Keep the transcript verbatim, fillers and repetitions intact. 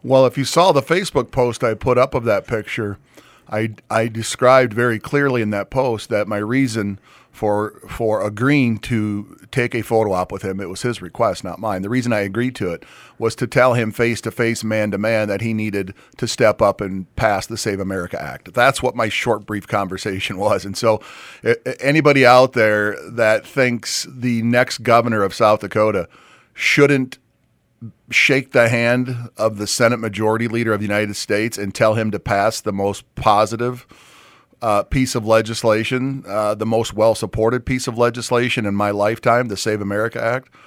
Well, if you saw the Facebook post I put up of that picture, I, I described very clearly in that post that my reason for for agreeing to take a photo op with him, it was his request, not mine. The reason I agreed to it was to tell him face to face, man to man, that he needed to step up and pass the Save America Act. That's what my short, brief conversation was. And so, anybody out there that thinks the next governor of South Dakota shouldn't shake the hand of the Senate Majority Leader of the United States and tell him to pass the most positive uh, piece of legislation, uh, the most well-supported piece of legislation in my lifetime, the Save America Act,